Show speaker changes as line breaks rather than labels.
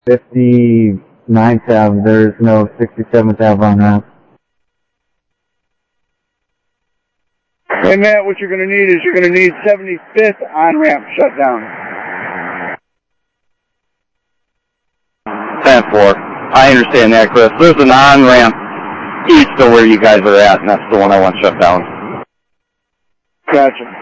59th Ave. There's no 67th Ave on ramp.
Hey, Matt, what you're going to need is you're going to need 75th on-ramp shut down.
10-4. I understand that, Chris. There's an on-ramp east of where you guys are at, and that's the one I want shut down.
Gotcha.